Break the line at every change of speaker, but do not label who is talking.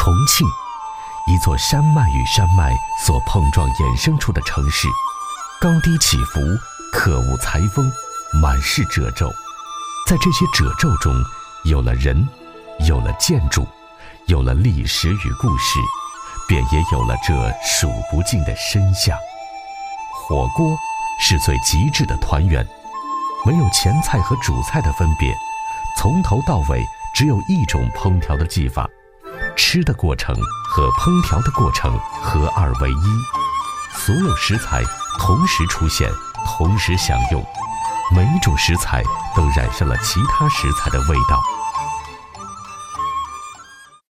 重庆，一座山脉与山脉所碰撞衍生出的城市，高低起伏，客物裁缝，满是褶皱。在这些褶皱中，有了人，有了建筑，有了历史与故事，便也有了这数不尽的深巷。火锅是最极致的团圆，没有前菜和主菜的分别，从头到尾只有一种烹调的技法，吃的过程和烹调的过程合二为一，所有食材同时出现，同时享用，每一种食材都染上了其他食材的味道。